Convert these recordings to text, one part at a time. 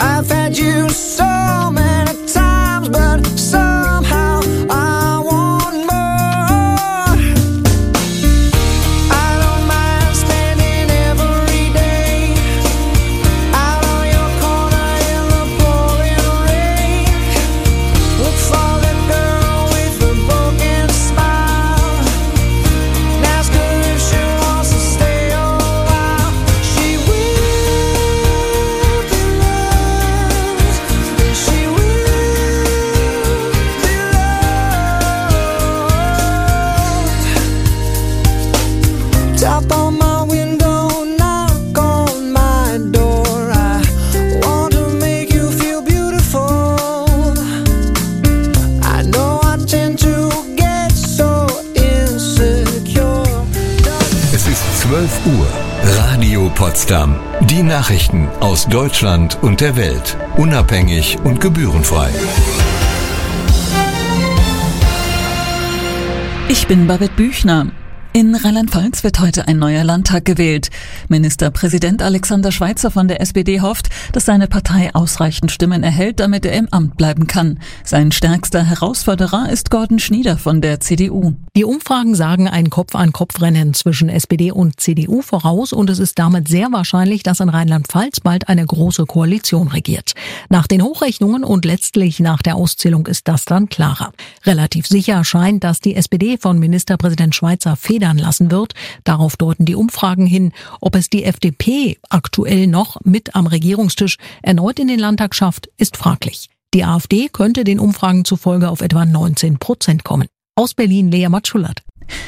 I've had you so many times, but somehow I want more. I don't mind spending every day out on your corner in the pouring rain. Look for the girl with the broken smile and ask her if she wants to stay a while. She will be loved, yes, she will be loved. Tap on my window, knock on my door. I want to make you feel beautiful. I know I tend to get so insecure. Es ist 12 Uhr. Radio Potsdam. Die Nachrichten aus Deutschland und der Welt. Unabhängig und gebührenfrei. Ich bin Babette Büchner. In Rheinland-Pfalz wird heute ein neuer Landtag gewählt. Ministerpräsident Alexander Schweitzer von der SPD hofft, dass seine Partei ausreichend Stimmen erhält, damit er im Amt bleiben kann. Sein stärkster Herausforderer ist Gordon Schnieder von der CDU. Die Umfragen sagen ein Kopf-an-Kopf-Rennen zwischen SPD und CDU voraus und es ist damit sehr wahrscheinlich, dass in Rheinland-Pfalz bald eine große Koalition regiert. Nach den Hochrechnungen und letztlich nach der Auszählung ist das dann klarer. Relativ sicher scheint, dass die SPD von Ministerpräsident Schweitzer federn lassen wird. Darauf deuten die Umfragen hin. Ob es die FDP aktuell noch mit am Regierungstisch erneut in den Landtag schafft, ist fraglich. Die AfD könnte den Umfragen zufolge auf etwa 19% kommen. Aus Berlin Lea Matschulat.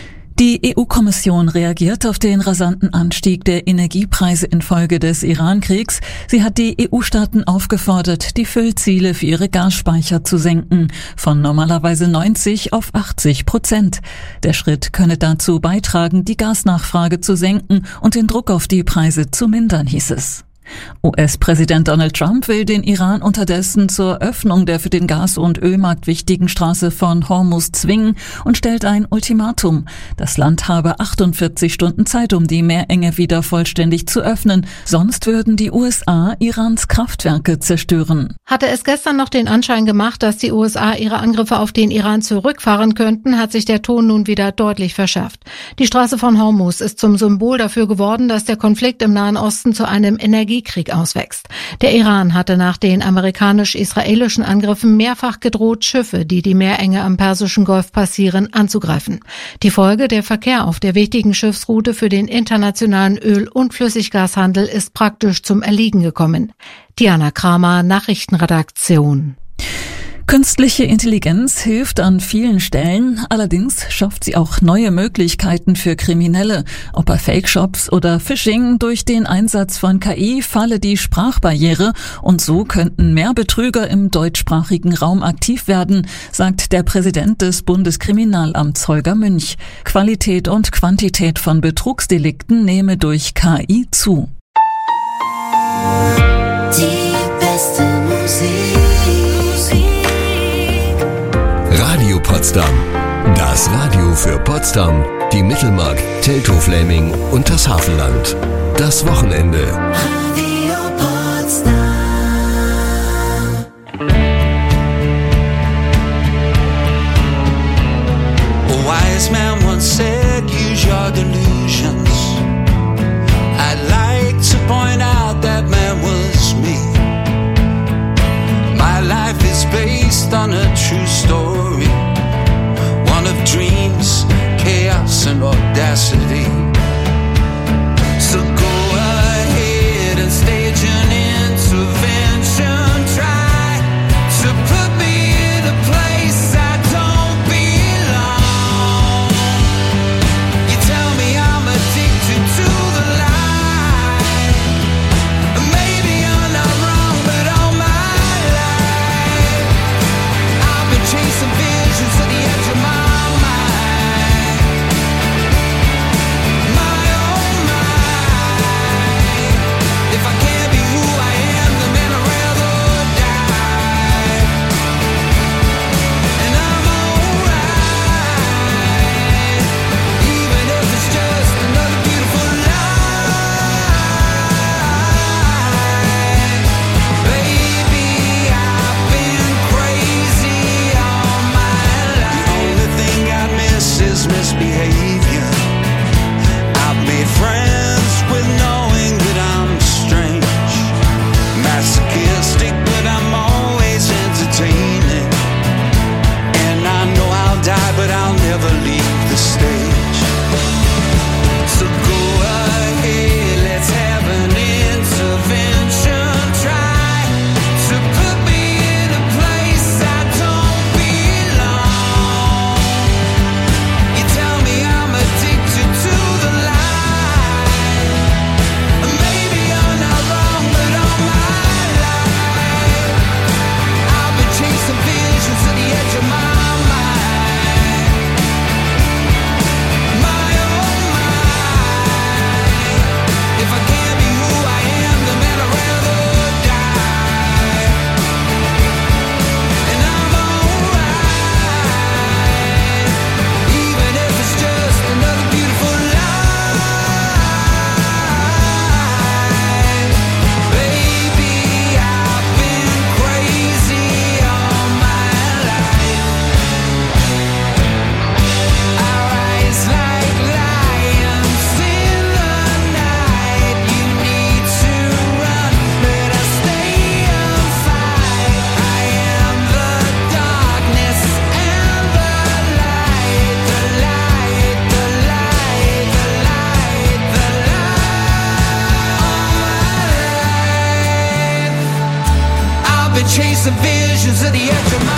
Die EU-Kommission reagiert auf den rasanten Anstieg der Energiepreise infolge des Iran-Kriegs. Sie hat die EU-Staaten aufgefordert, die Füllziele für ihre Gasspeicher zu senken, von normalerweise 90 auf 80%. Der Schritt könne dazu beitragen, die Gasnachfrage zu senken und den Druck auf die Preise zu mindern, hieß es. US-Präsident Donald Trump will den Iran unterdessen zur Öffnung der für den Gas- und Ölmarkt wichtigen Straße von Hormuz zwingen und stellt ein Ultimatum. Das Land habe 48 Stunden Zeit, um die Meerenge wieder vollständig zu öffnen. Sonst würden die USA Irans Kraftwerke zerstören. Hatte es gestern noch den Anschein gemacht, dass die USA ihre Angriffe auf den Iran zurückfahren könnten, hat sich der Ton nun wieder deutlich verschärft. Die Straße von Hormuz ist zum Symbol dafür geworden, dass der Konflikt im Nahen Osten zu einem Energiekrieg auswächst. Der Iran hatte nach den amerikanisch-israelischen Angriffen mehrfach gedroht, Schiffe, die die Meerenge am Persischen Golf passieren, anzugreifen. Die Folge: der Verkehr auf der wichtigen Schiffsroute für den internationalen Öl- und Flüssiggashandel ist praktisch zum Erliegen gekommen. Diana Kramer, Nachrichtenredaktion. Künstliche Intelligenz hilft an vielen Stellen, allerdings schafft sie auch neue Möglichkeiten für Kriminelle. Ob bei Fake-Shops oder Phishing, durch den Einsatz von KI falle die Sprachbarriere und so könnten mehr Betrüger im deutschsprachigen Raum aktiv werden, sagt der Präsident des Bundeskriminalamts Holger Münch. Qualität und Quantität von Betrugsdelikten nehme durch KI zu. Die beste Musik. Radio Potsdam. Das Radio für Potsdam, die Mittelmark, Teltow-Fläming und das Hafenland. Das Wochenende. Radio Potsdam. A wise man once said, use your delusions. I'd like to point out that man was me. My life is based on a true story, one of dreams, chaos and audacity. So go ahead I've been chasing visions at the edge of my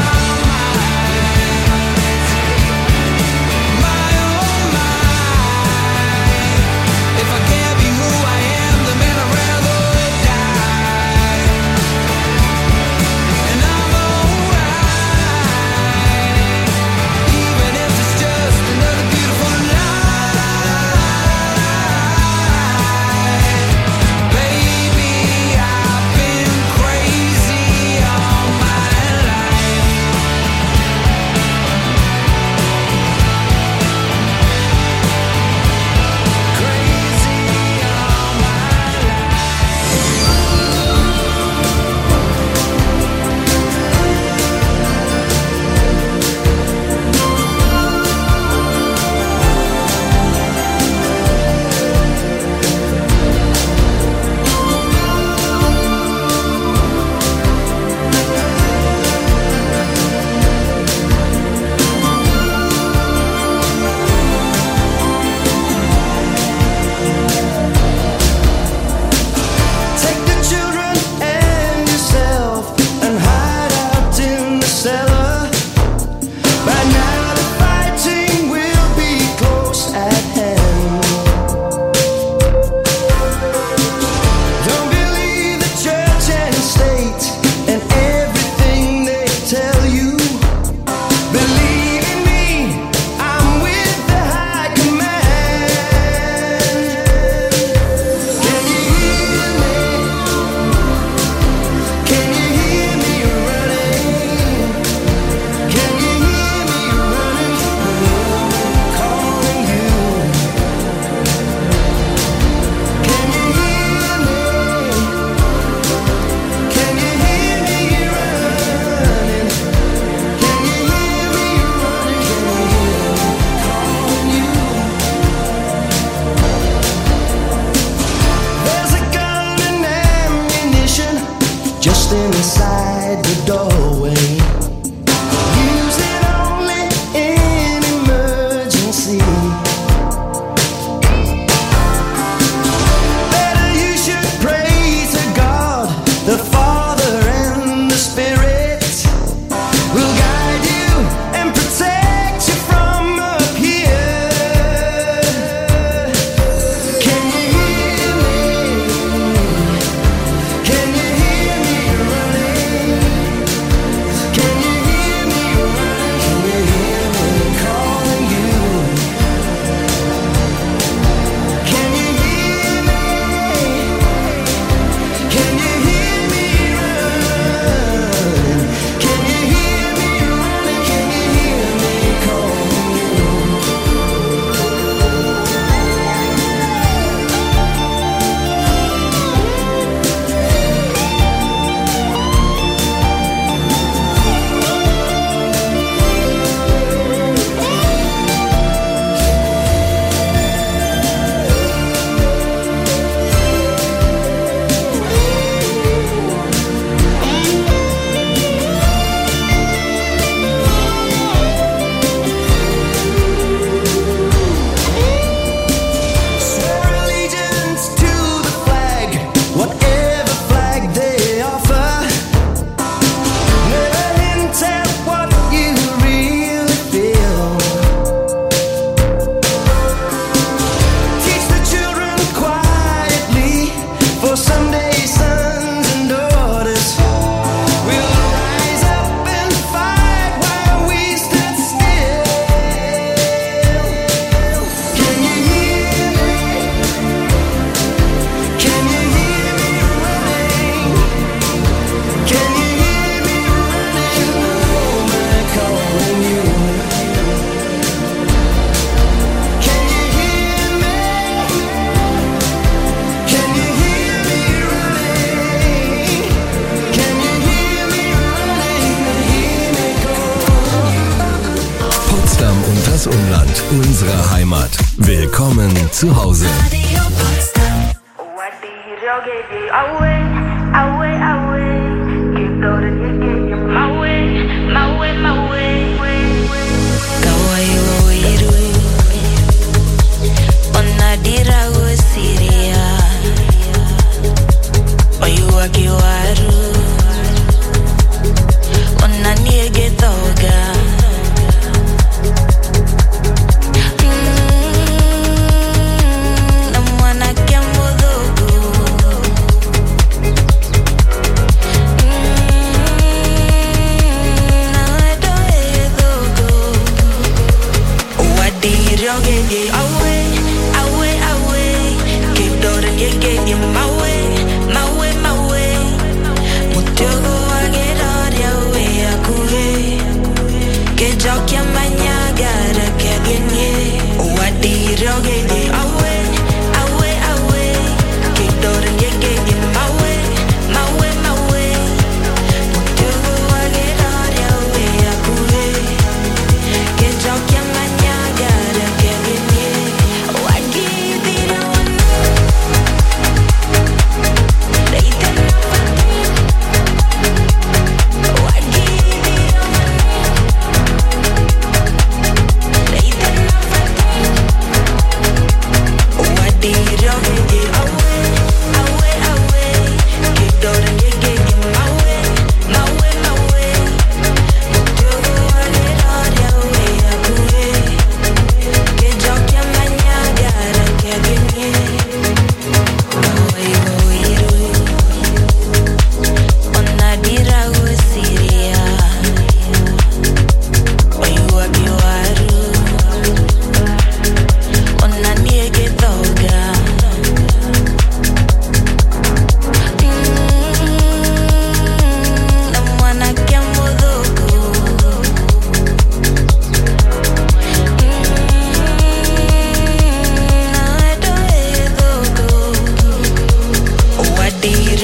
Umland, unsere Heimat. Willkommen zu Hause.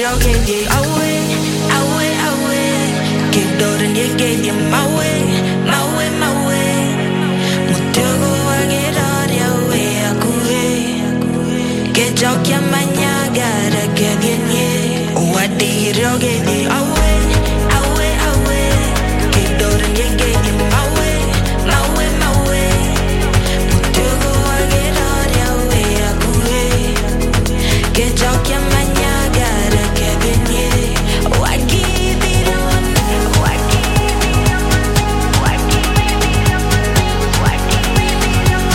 dirigé away, away, away. Que doren llegué my way, my way, my way. Mutego agera away akuwe. Que yo que mañana gara que viene. O a dirigé away, away, away. Que doren llegué my way, my way, my way. Mutego agera away akuwe. Que yo que mañana gara que viene. O a give it on, o a give it on, o a give it on, o a give it on.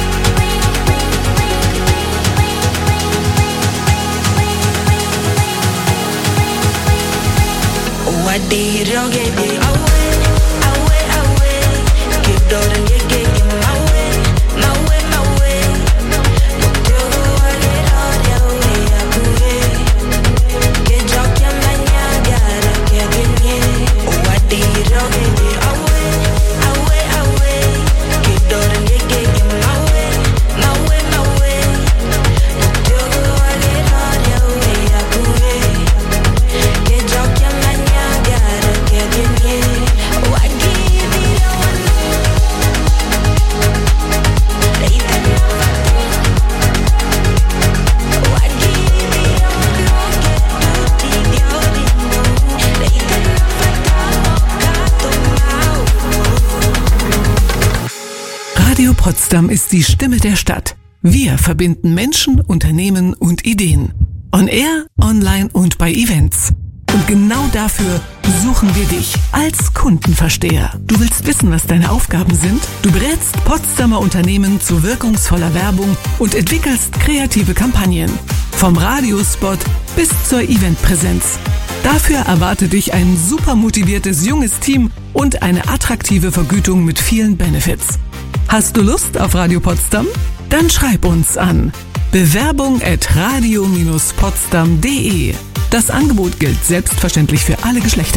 O a dirigé away, away, away. Que doren llegué my way, my way, my way. Mutego agera away akuwe. Que yo que mañana gara que viene. O a dirigé away, away, away. Que doren llegué my way, my way, my way. Mutego agera away akuwe. Que yo que mañana gara que viene. O a give it on. They did not. O a give it on. No que tu te dio. They did not Radio Potsdam ist die Stimme der Stadt. Wir verbinden Menschen, Unternehmen und Ideen. On Air, online und bei Events. Und genau dafür suchen wir dich als Kundenversteher. Du willst wissen, was deine Aufgaben sind? Du berätst Potsdamer Unternehmen zu wirkungsvoller Werbung und entwickelst kreative Kampagnen. Vom Radiospot bis zur Eventpräsenz. Dafür erwartet dich ein super motiviertes junges Team und eine attraktive Vergütung mit vielen Benefits. Hast du Lust auf Radio Potsdam? Dann schreib uns an bewerbung@radio-potsdam.de. Das Angebot gilt selbstverständlich für alle Geschlechter.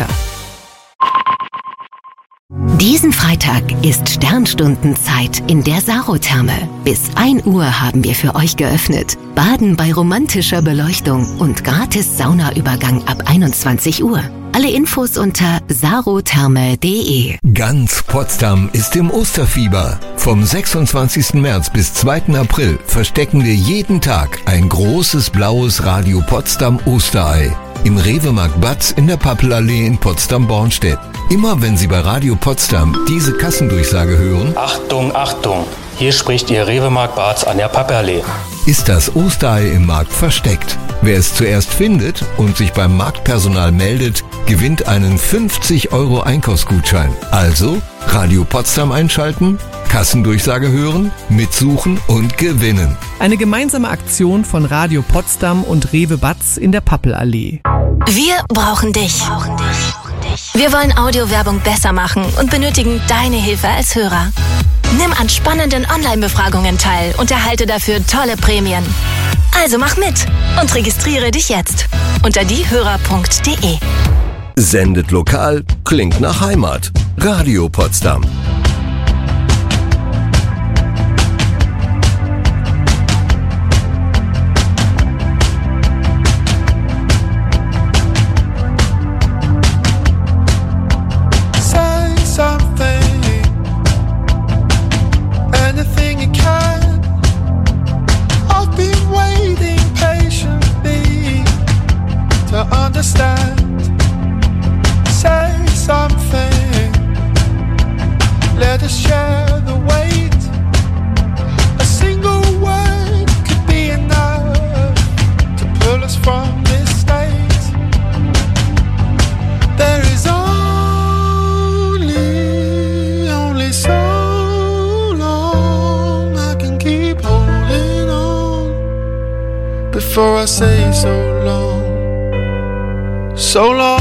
Diesen Freitag ist Sternstundenzeit in der Sarotherme. Bis 1 Uhr haben wir für euch geöffnet. Baden bei romantischer Beleuchtung und gratis Saunaübergang ab 21 Uhr. Alle Infos unter sarotherme.de. Ganz Potsdam ist im Osterfieber. Vom 26. März bis 2. April verstecken wir jeden Tag ein großes blaues Radio Potsdam Osterei im Rewe-Markt Batz in der Pappelallee in Potsdam-Bornstedt. Immer wenn Sie bei Radio Potsdam diese Kassendurchsage hören, Achtung, Achtung, hier spricht Ihr Rewe-Markt Batz an der Pappelallee. Ist das Osterei im Markt versteckt. Wer es zuerst findet und sich beim Marktpersonal meldet, gewinnt einen 50 € Einkaufsgutschein. Also Radio Potsdam einschalten, Kassendurchsage hören, mitsuchen und gewinnen. Eine gemeinsame Aktion von Radio Potsdam und Rewe Batz in der Pappelallee. Wir brauchen dich. Wir wollen Audiowerbung besser machen und benötigen deine Hilfe als Hörer. Nimm an spannenden Online-Befragungen teil und erhalte dafür tolle Prämien. Also mach mit und registriere dich jetzt unter diehörer.de. Sendet lokal, klingt nach Heimat. Radio Potsdam. Before I say so long, so long.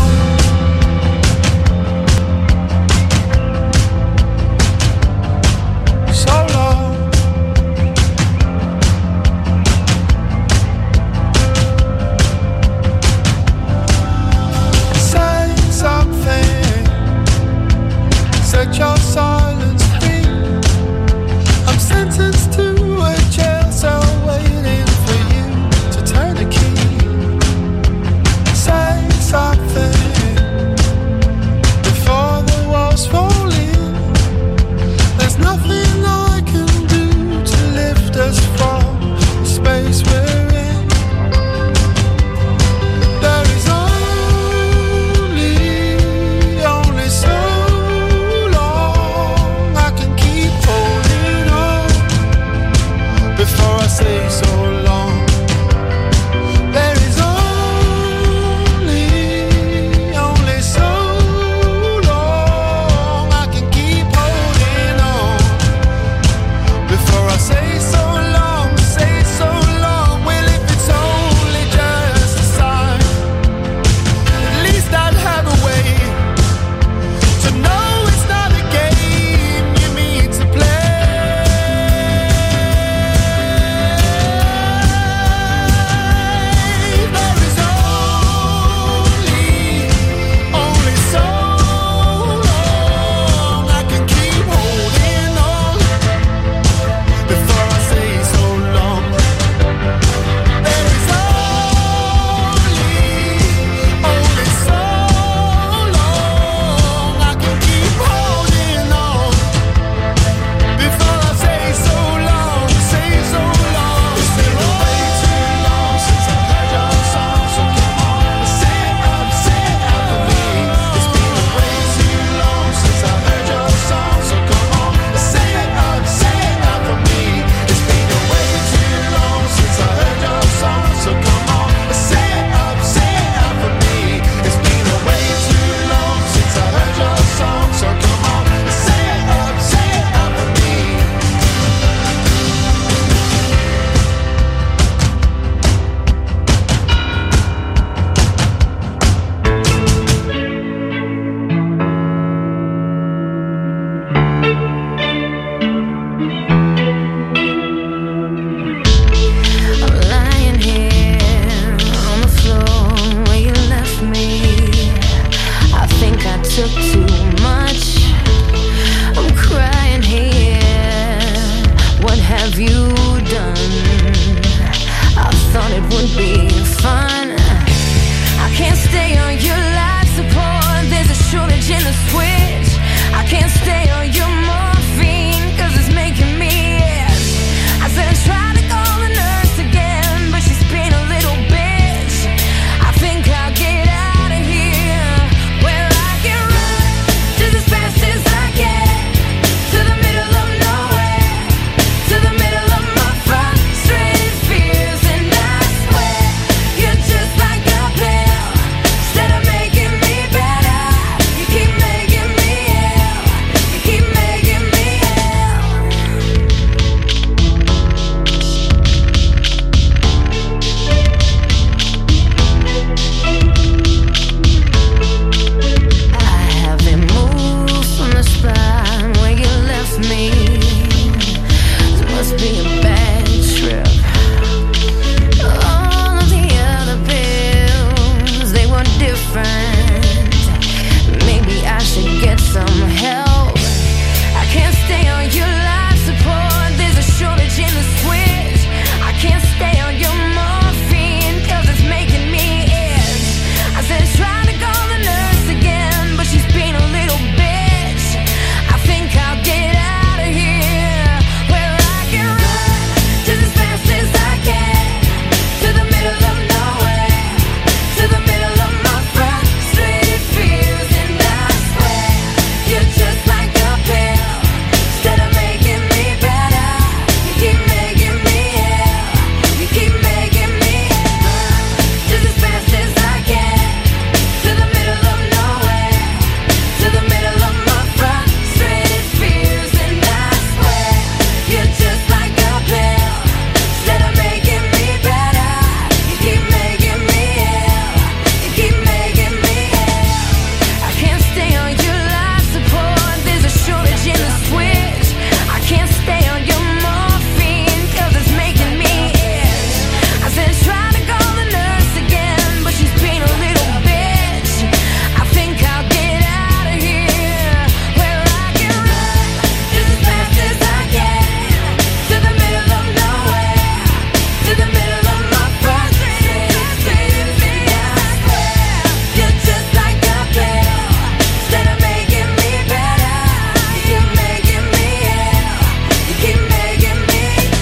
friend. Maybe I should get some help. I can't stay on your life support. There's a shortage in the switch. I can't stay on your morphine, 'cause it's making me itch. I said try to call the nurse again, but she's being a little bitch. I think I'll get out of here, where I can run just as fast as I can, to the middle of nowhere, to the middle of my frustrated fears. And I swear you're just like a pill. Instead of making me better, you keep making me ill. You keep making me run just as fast as I can, to the middle of nowhere, to the middle of my frustrated fears. And I swear you're just like a pill. Instead of making me better, you keep making me ill. You keep making me ill. I can't stay on your life support. There's a shortage in the switch. I can't stay on your morphine, 'cause it's making me itch. I said try to call the nurse again, but she's being a little bitch. I think I'll get out of here, where I can run just as fast as I can, to the middle of nowhere, to the middle of my frustrated fears. And I swear you're just like a pill. Instead of making me better, you keep making me ill. You keep making me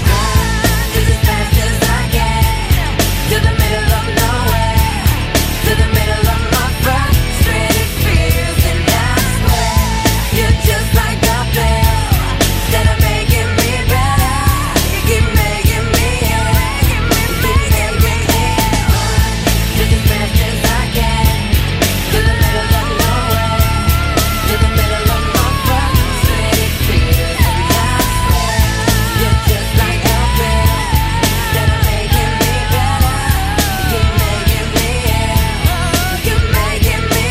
run just as fast as I can, to the middle of nowhere, to the middle of my frustrated fears. And I swear you're just like a pill. Instead of making me better, you keep making me ill. You keep making me ill. Just as fast as I can, to the middle of nowhere, to the middle of my frustrated fears. And I swear you're just like a pill. Instead of making me better, you keep making me ill. You keep making me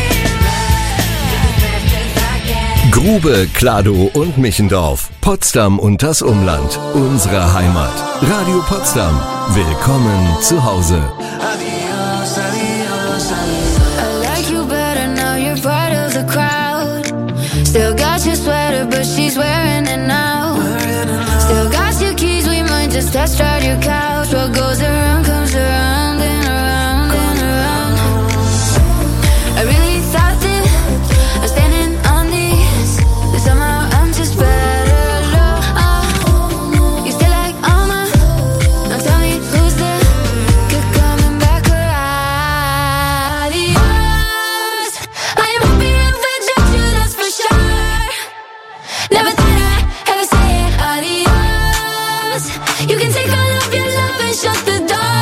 run just as fast as I can. Grube, Kladow und Michendorf. Potsdam und das Umland. Unsere Heimat. Radio Potsdam. Willkommen zu Hause. I like you better now, you're part of the crowd. Still got your sweater, but she's wearing it now. Still got your keys, we might just test drive your couch. What goes around comes around and around and around. I really thought that I'm standing on these, but somehow I'm just better alone. You still like Alma? Now tell me who's there, keep coming back around. Adios, I am happy with rejection, that's for sure. Never thought I'd ever say adios. You can take all of your love and shut the door.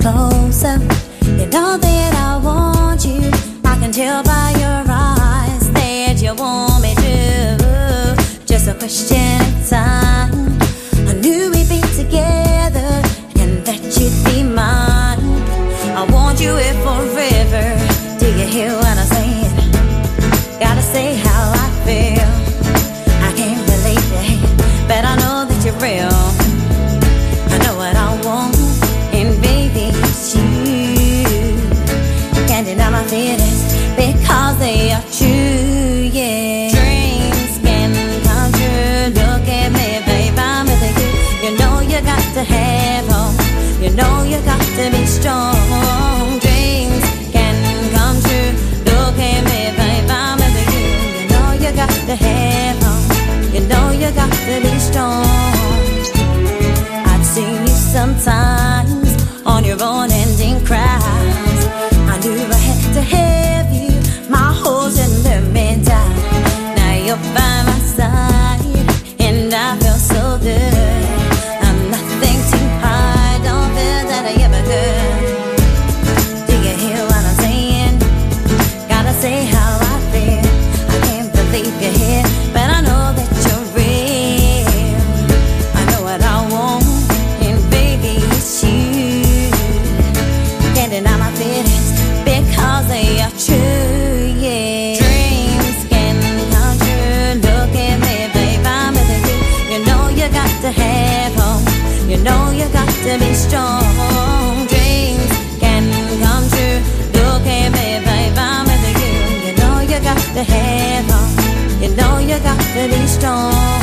closer. You know that I want you. I can tell by your eyes that you want me to. Just a question of time. I knew we'd be together and that you'd be mine. I want you here forever. Do you hear what I'm saying? Gotta say how I feel. I can't believe it, but I know that you're real. I know what I want, and baby, it's you. Can't deny my feelings because they are true, yeah. Dreams can come true. Look at me, babe, I'm with you. You know you got to have hope. You know you got to be strong. Dreams can come true. Look at me, babe, I'm with you. You know you got to have hope. You know you got to be strong. I've seen you sometimes on your own ending cries. I knew I had to have you. My holes in the middle. Now you're by my side, and I feel so good. I'm nothing too hard. Don't feel that I ever could. Do you hear what I'm saying? Gotta say how I feel. I can't believe you're here, but I know that you're real. I know what I want, and baby, it's you. Can't deny my feelings because they are true, yeah. Dreams can come true. Look at me, babe, I'm with you. You know you got to have hope. You know you got to be strong. Dreams can come true. Look at me, babe, I'm with you. You know you got to have hope. You know you got to be strong.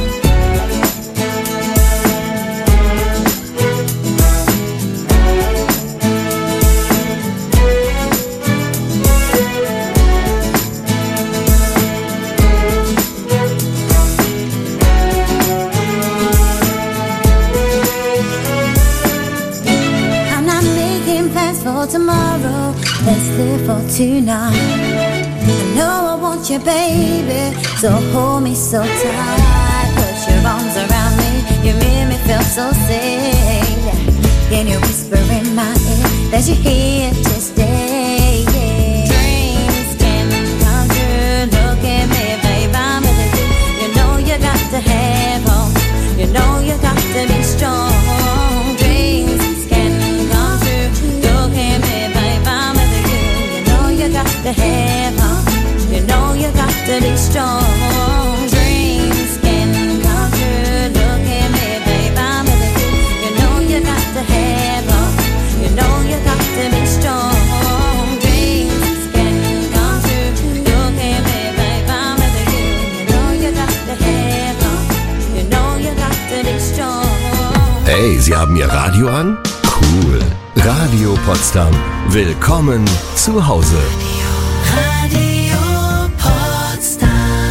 I'm not making plans for tomorrow. Let's live for tonight. I know I want you, baby, so hold me so tight. Put your arms around me, you make me feel so safe. Can you whisper in my ear that you're here to stay? Yeah. Dreams can come true. Look at me, babe, I'm with you. You know you got to have hope. You know you got to be strong. Dreams can come true. Look at me, babe, I'm with you. You know you got to have hope. You know you got to be strong. Dreams can come true. Look at me, babe, I'm with you. You know you got to have hope. You know you got to be strong. Dreams can come true. Look at me, babe, I'm with you. You know you got to have hope. You know you got to be strong. Hey, Sie haben Ihr Radio an? Cool. Radio Potsdam. Willkommen zu Hause. Radio Potsdam.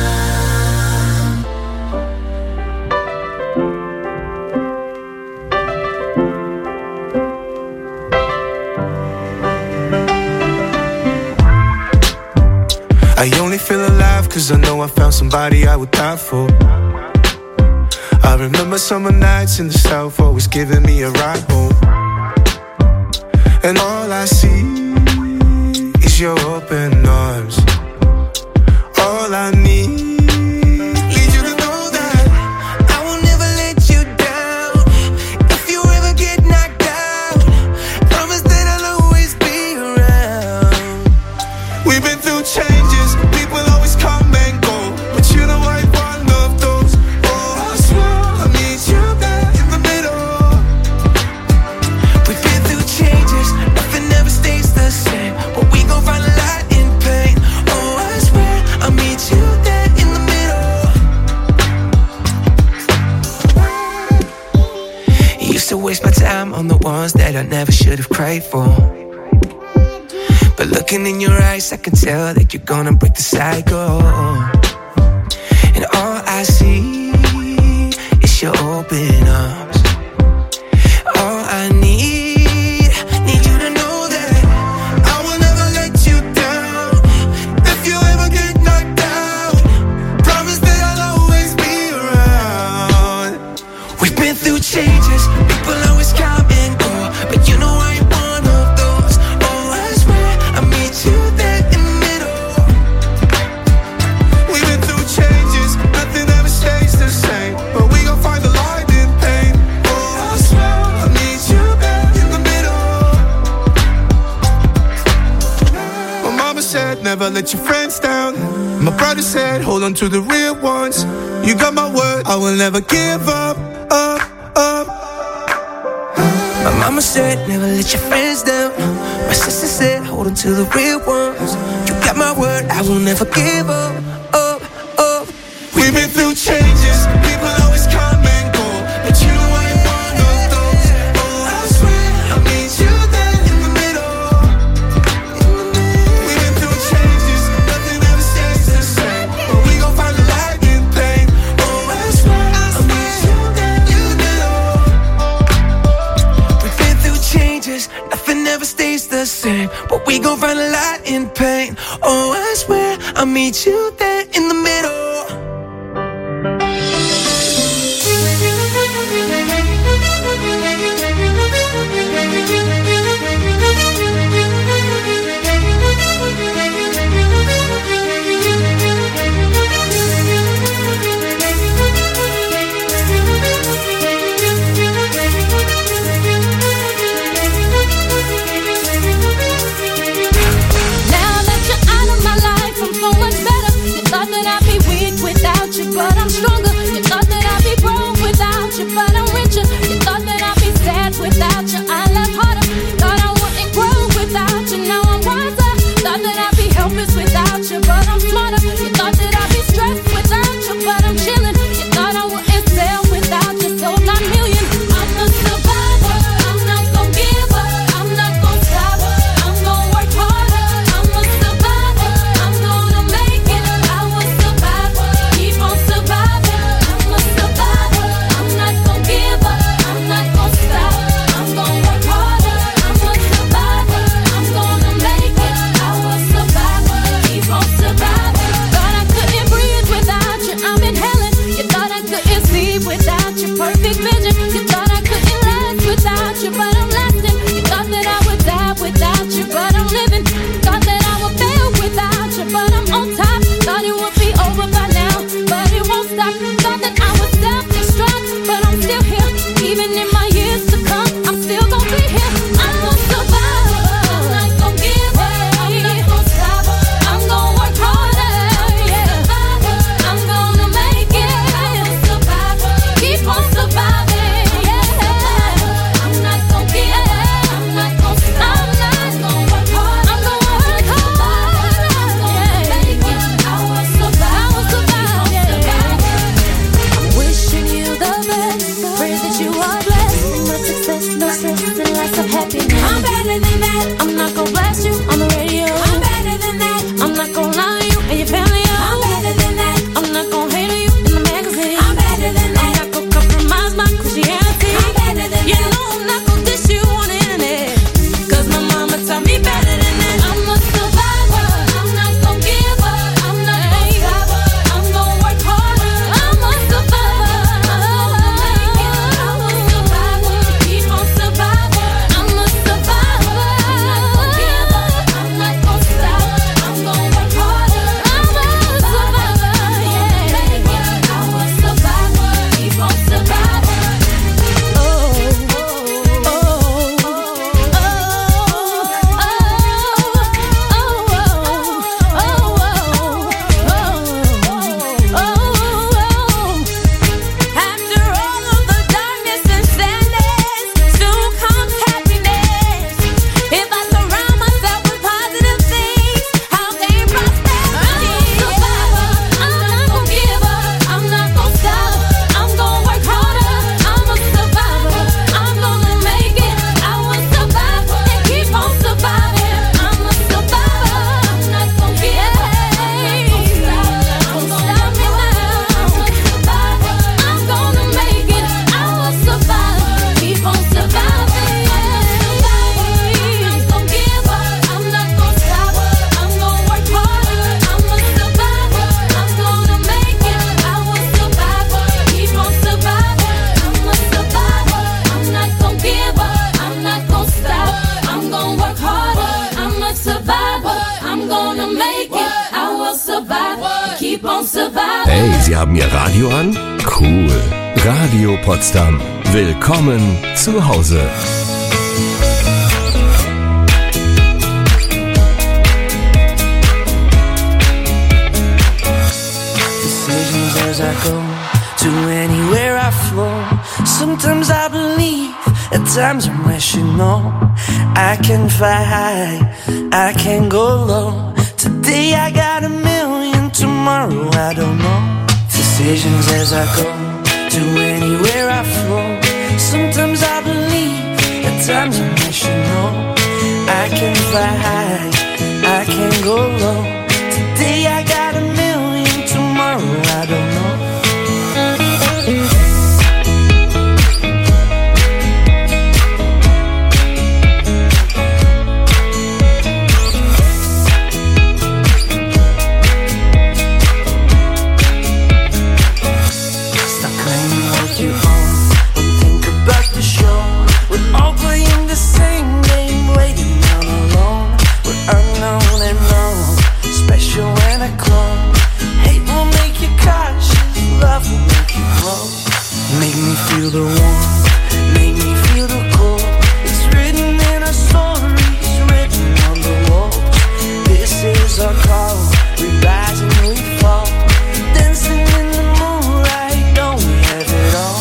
I only feel alive cause I know I found somebody I would die for. I remember summer nights in the south, always giving me a ride home. And all I see is your open arms. All I need you to know that I will never let you down. If you ever get knocked down, promise that I'll always be around. We've been through changes, people always come and go, but you know I ain't one of those. Oh, I swear I need you there in the middle. We've been through changes, nothing ever stays the same, but we gon' find a light in pain. Oh, I swear I'll meet you there in the middle. You used to waste my time on the ones that I never should have craved for. But looking in your eyes, I can tell that you're gonna break the cycle. And all I see is your open arms. All I need you to know that I will never let you down. If you ever get knocked down, promise that I'll always be around. We've been through changes, people always come and go, but you know I ain't one never let your friends down. My brother said, hold on to the real ones. You got my word, I will never give up, up, up. My mama said, never let your friends down. My sister said, hold on to the real ones. You got my word, I will never give up, up, up. We've been through changes, people always come and go, but you ain't one of those. Oh, I swear I'll meet you there in the middle. We've been through changes, nothing ever stays the same, but we gon' find the light in pain. Oh, I swear I'll meet you there in the middle. We've been through changes, nothing ever stays the same, but we gon' find a light in pain. Oh, I swear I'll meet you there in the middle. But I'm stronger. You thought that I'd be broke without you, but I'm richer. You thought that I'd be sad without you, I laugh harder. Thought I wouldn't grow without you, now I'm wiser. Thought that I'd be helpless without you, but I'm smarter. You thought that I'd be stressed without you, but I'm chilling. You thought I wouldn't sell without you, sold my million. I'm a survivor, I'm not gon' give up, I'm not gon' stop, I'm gon' work harder. I'm a survivor, I'm gonna make it, I will survive. Keep on surviving, I'm a survivor. I'm not gon' give up, I'm not gon' stop, I'm gon' work harder. I'm a survivor, I'm gonna make it, I will survive. Keep on surviving. Thought I couldn't breathe without you, I'm inhaling. You thought I couldn't see without your perfect vision. You thought I couldn't last without you, but I'm lasting. You thought that I would die without you, but I'm living. Thought that I would fail without you, but I'm on top. Thought it would be over by now, but it won't stop. Thought that I would self-destruct, but I'm still here. Even in my years to come, I'm still gon' be here. I'm a survivor, I'm not gon' give up, I'm not gon' stop, I'm gon' work harder, yeah. I'm gonna make it, I'm a survivor. Keep on surviving, yeah. I'm not gon' give up, I'm not gon' stop, I'm gon' work hard, I'm gonna work hard, I'm gonna make it, I will survive, yeah. I'm wishing you the best, pray that you are blessed, much success, no stress, and lots of happiness. I'm better than that, I'm not gon' blast you on the radio. I'm better than that, I'm not gon' lie to you and your family. I'm better than that, I'm not gon' hate on you in the magazine. I'm better than that, I'm not gon' compromise my Christianity. I'm better than that, you know I'm not gon' dish you on the internet, cause my mama taught me better than that. I'm a survivor, I'm not gon' give up, I'm not gon' stop, I'm gon' work harder. I'm a survivor, I'm a survivor, keep on surviving. I'm a survivor, I'm not gon' give up, I'm not gon' stop, I'm gon' work harder. I'm a survivor, yeah. I will survivor, keep on surviving. After all of the darkness and sadness, soon comes happiness. If I surround myself with positive things, I'll gain prosperity. I'm a survivor, I'm not gon' give up, I'm not gon' stop, I'm gon' work harder. I'm a survivor, I'm gonna make it, I will survive and keep on surviving. I'm a survivor, I'm not gon' give up, I'm not gon' stop, I'm gonna stop me now. I'm a survivor, I'm gonna make it, I will survive, keep on surviving. I'm not gon' give up, I'm not gon' stop, I'm gonna work harder. I'm a survivor, I'm gonna make it, I will survive, keep on surviving. I'm a survivor, I'm not gon' give up, I'm not gon' stop, I'm gonna work harder. I'm a survivor, I'm gonna make it, I will survive, keep on surviving. Hey, Sie haben Ihr Radio an? Cool. Radio Potsdam. Willkommen zu Hause. to anywhere I flow. Sometimes I believe, at times I'm rational. I can fly high, I can go low. Today I got a million, tomorrow I don't know. Decisions as I go, to anywhere I flow. Sometimes I believe, at times I'm rational. I can fly high, I can go low. Today I got a million, tomorrow I don't know. Stop claiming what you own and think about the show. We're all playing the same game, waiting on alone. We're unknown and known, special and a clone. Hate will make you cautious, love will make you grow. Make me feel the warmth, make me feel the cold. It's written in our stories, written on the walls. This is our call, we rise and we fall. Dancing in the moonlight, don't we have it all?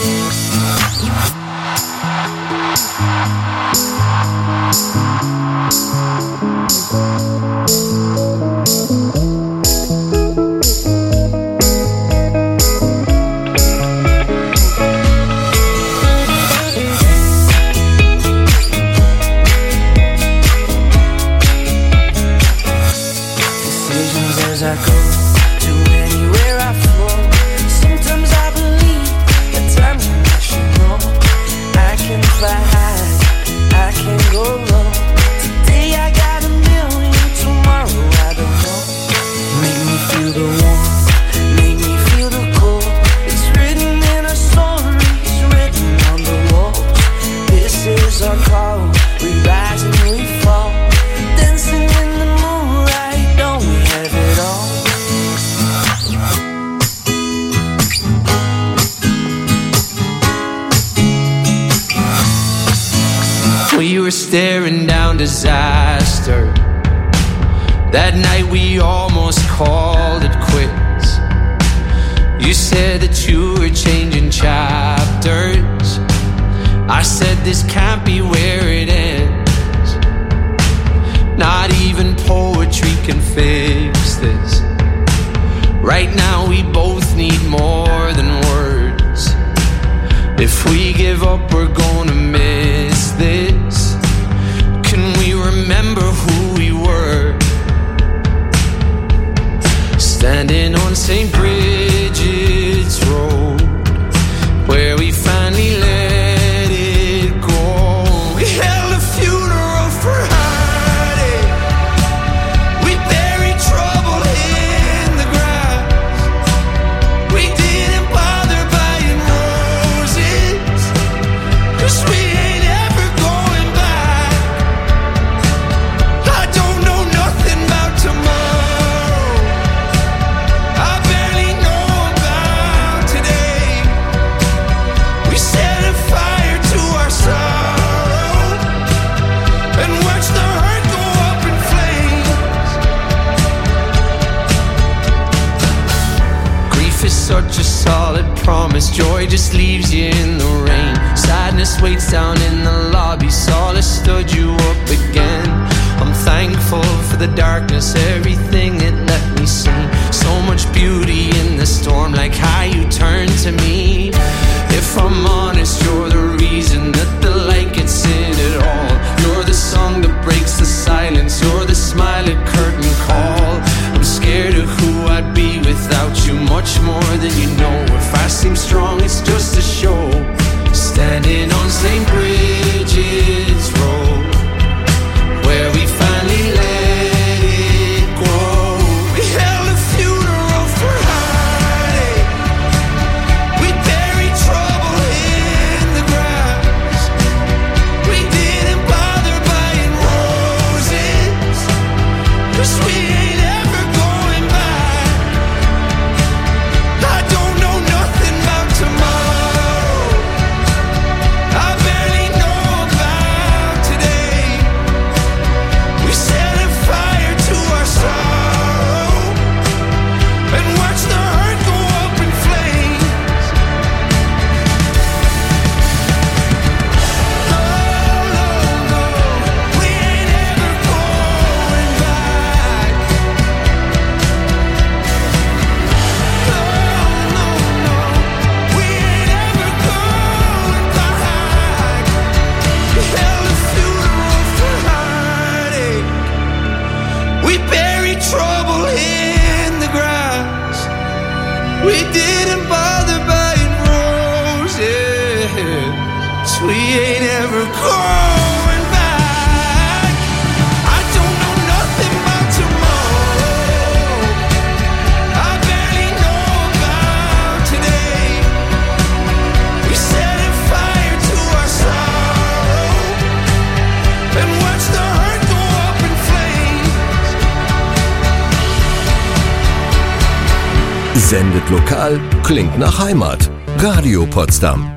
Decisions as I go, to anywhere I flow. Sometimes I believe, at times I'm rational. I can fly high, I can go low. Today I got a million, tomorrow I don't know. Make me feel the warmth, make me feel the cold. It's written in our stories, written on the walls. This is our call, we rise and we fall. Dancing in the moonlight, don't we have it all? We were staring down disaster. That night we almost called it quits. You said that you were changing chapters. I said this can't be where it ends. Not even poetry can fix this. Right now we both need more than words. If we give up, we're gonna miss this. Can we remember who we were? Standing on St. Bridget's Road, where we finally let it go. We held a funeral for heartache. We buried trouble in the grass. We didn't bother buying roses, 'cause we ain't ever going back. I don't know nothing about tomorrow. I barely know about today. We set a fire to our sorrow and watch the hurt go up in flames. Grief is such a solid promise. Joy just leaves you in the rain. Sadness waits down in the lobby. Solace stood you up again. I'm thankful for the darkness, everything it let me see. So much beauty in the storm, like how you turned to me. If I'm honest, you're the reason that the light gets in it all. You're the song that breaks the silence. You're the smile at curtain call. I'm scared of who I'd be without you, much more than you know. If I seem strong, it's just a show. Standing on St. Bridget's Road, where we finally let it go. We held a funeral for heartache. We buried trouble in the grass. We didn't bother buying roses, 'cause we ain't ever going back. I don't know nothing about tomorrow. I barely ain't ever going back. I don't know nothing about tomorrow. I barely know about today. We set a fire to our sorrow and watch the hurt go up in flames. Sendet lokal, klingt nach Heimat. Radio Potsdam.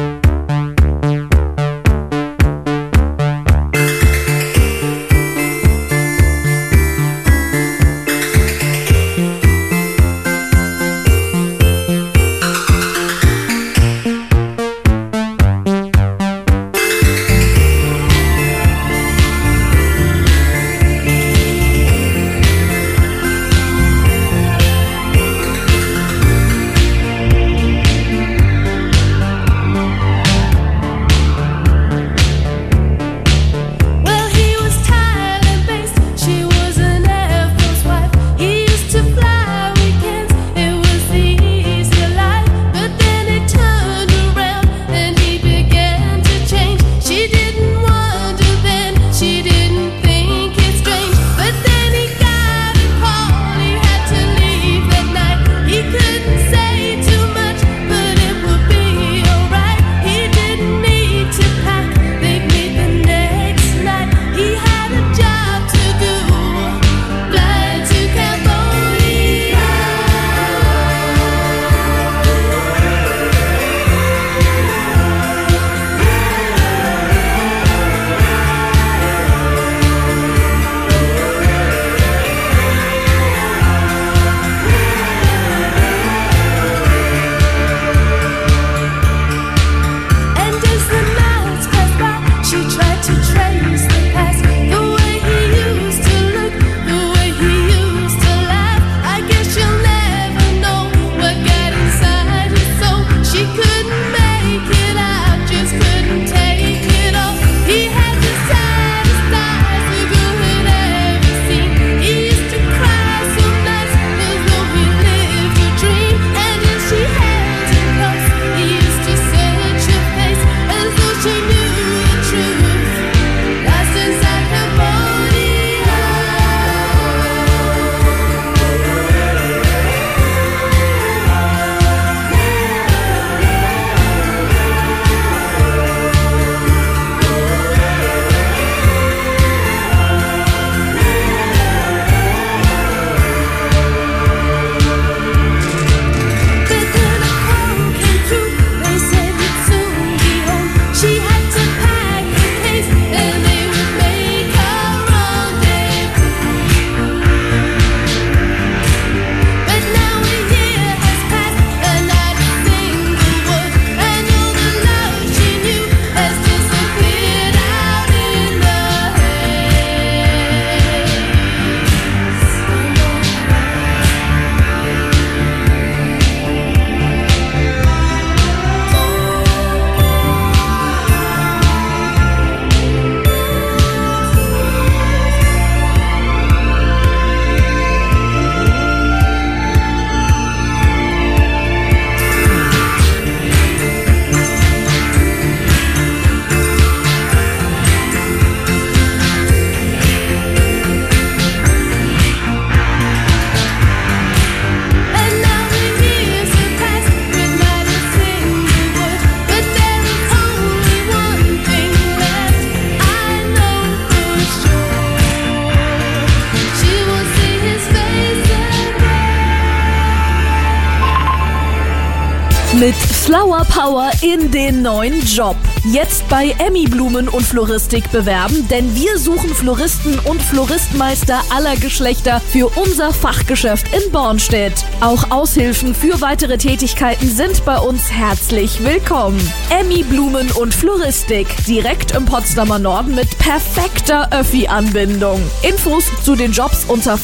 Mit Flower Power in den neuen Job. Jetzt bei Emmy Blumen und Floristik bewerben, denn wir suchen Floristen und Floristmeister aller Geschlechter für unser Fachgeschäft in Bornstedt. Auch Aushilfen für weitere Tätigkeiten sind bei uns herzlich willkommen. Emmy Blumen und Floristik, direkt im Potsdamer Norden mit perfekter Öffi-Anbindung. Infos zu den Jobs unter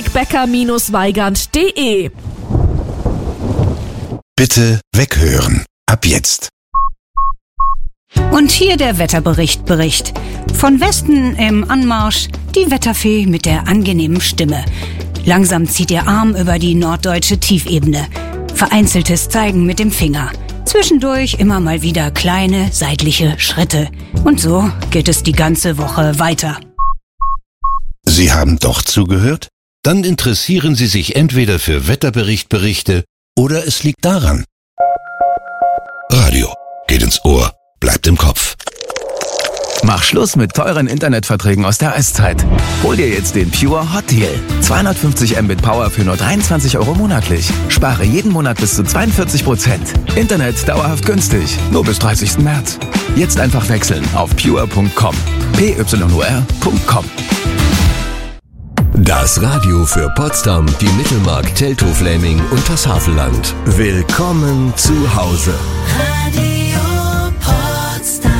floristikbecker-weigand.de. Bitte weghören. Ab jetzt. Und hier der Wetterbericht. Von Westen im Anmarsch die Wetterfee mit der angenehmen Stimme. Langsam zieht ihr Arm über die norddeutsche Tiefebene. Vereinzeltes Zeigen mit dem Finger. Zwischendurch immer mal wieder kleine seitliche Schritte. Und so geht es die ganze Woche weiter. Sie haben doch zugehört? Dann interessieren Sie sich entweder für Wetterberichte oder es liegt daran. Radio geht ins Ohr, bleibt im Kopf. Mach Schluss mit teuren Internetverträgen aus der Eiszeit. Hol dir jetzt den Pure Hot Deal. 250 Mbit Power für nur 23 € monatlich. Spare jeden Monat bis zu 42%. Internet dauerhaft günstig. Nur bis 30. März. Jetzt einfach wechseln auf pure.com. pyor.com. Das Radio für Potsdam, die Mittelmark, Teltow-Fläming und das Havelland. Willkommen zu Hause. Radio Potsdam.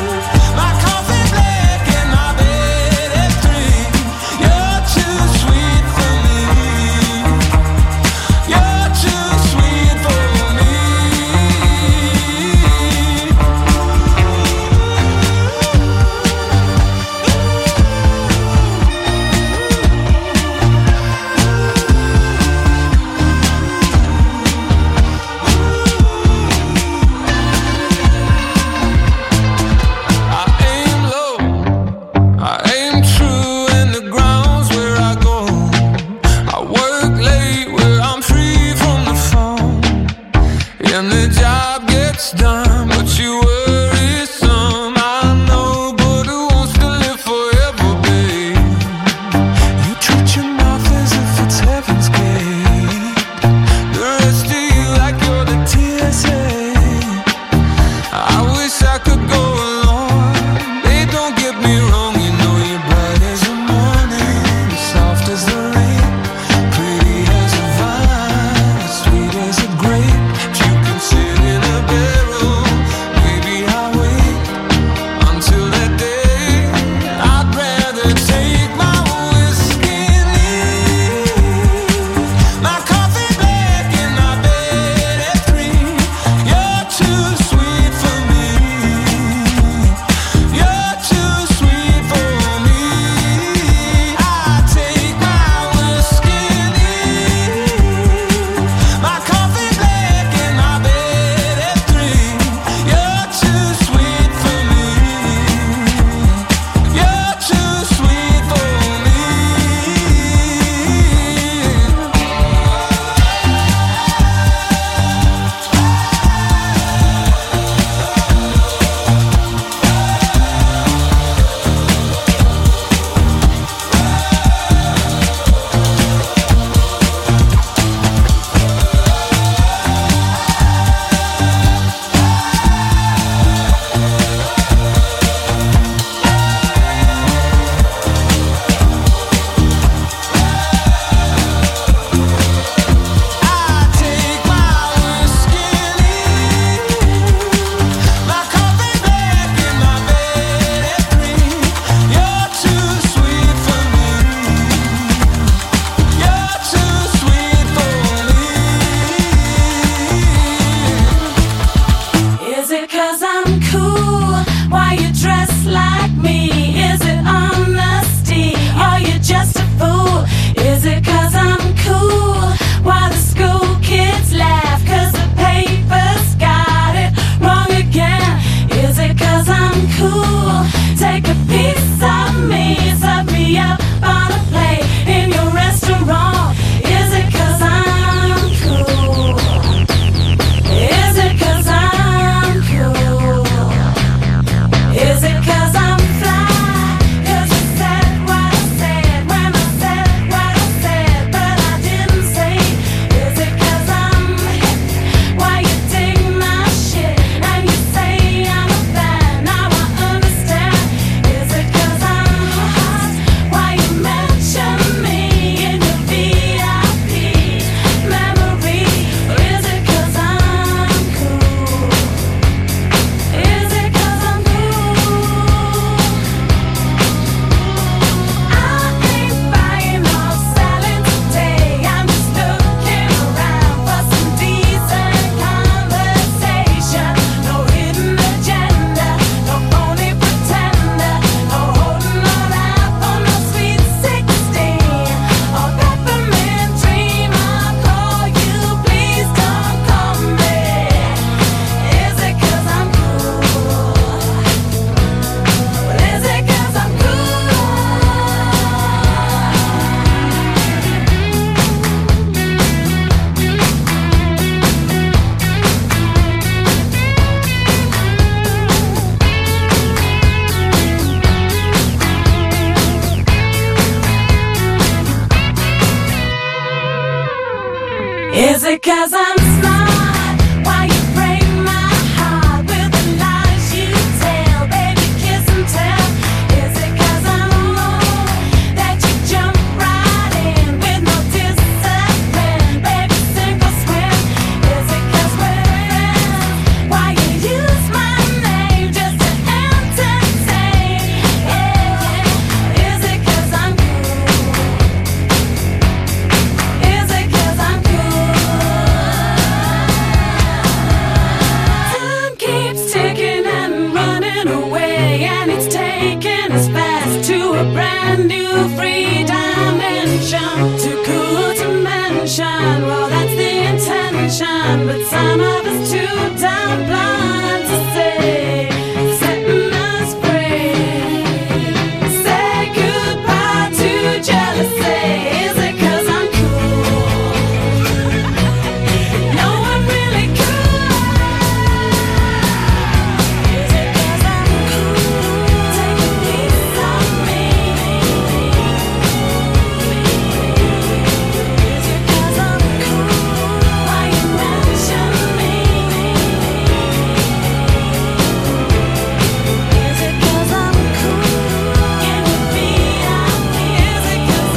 Sweet it 'cause I'm smart? Why you break my heart with the lies you tell? Baby, kiss and tell. Is it 'cause I'm wrong that you jump right in with no discipline? Baby, sink or swim. Is it 'cause we're friends? Why you use my name just to entertain? Yeah. Is it 'cause I'm cool? Is it 'cause I'm Time keeps ticking and running away, and it's taking us fast to a brand new free dimension. Too cool to mention, well that's the intention, but some of us too damn blind to say, setting us free. Say goodbye to jealousy. Is it 'cause I'm cool? No, I'm really cool. Is it 'cause I'm cool? Take a piece of me. Is it 'cause I'm cool? Why you mention me? Is it 'cause I'm cool? Can you be out here? Is it 'cause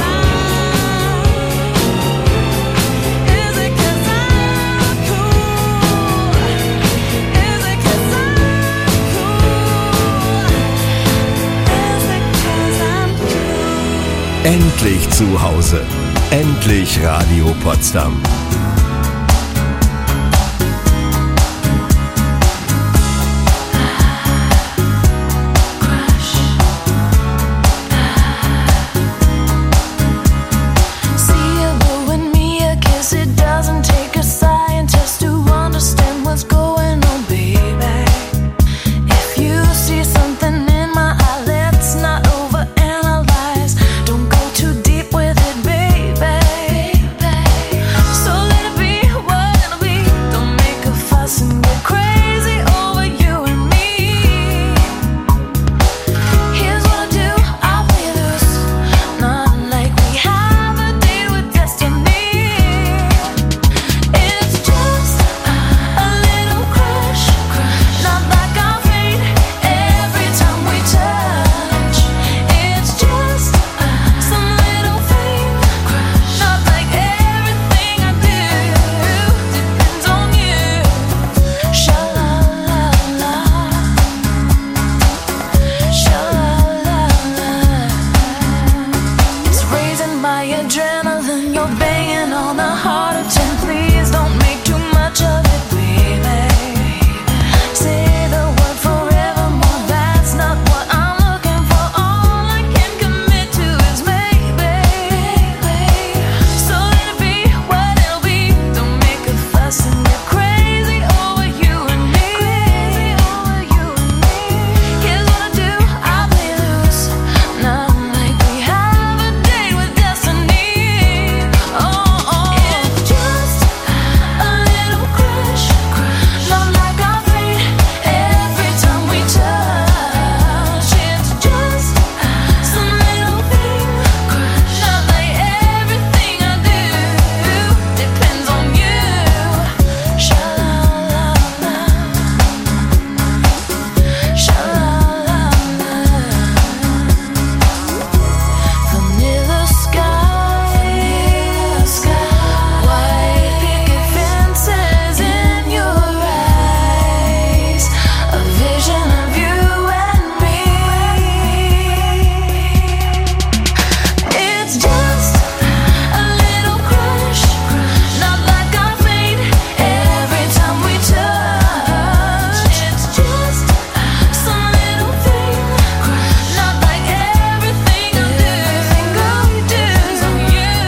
Is it 'cause I'm cool? Is it 'cause I'm cool? Is it 'cause I'm cool? Endlich zu Hause. Endlich Radio Potsdam. See you blowing me a kiss. It doesn't take a scientist to understand what's going on, baby. If you see something in my eye, let's not overanalyze. Don't go too deep with it, baby. So let it be what it'll be. Don't make a fuss and get crazy over you and me. Here's what I'll do, I'll play loose. Not like we have a date with destiny. It's just a little crush, not like I'll fade every time we touch. It's just some little fame, not like everything I do depends on you. Sha-la-la-la, sha-la-la-la. It's raising my adrenaline.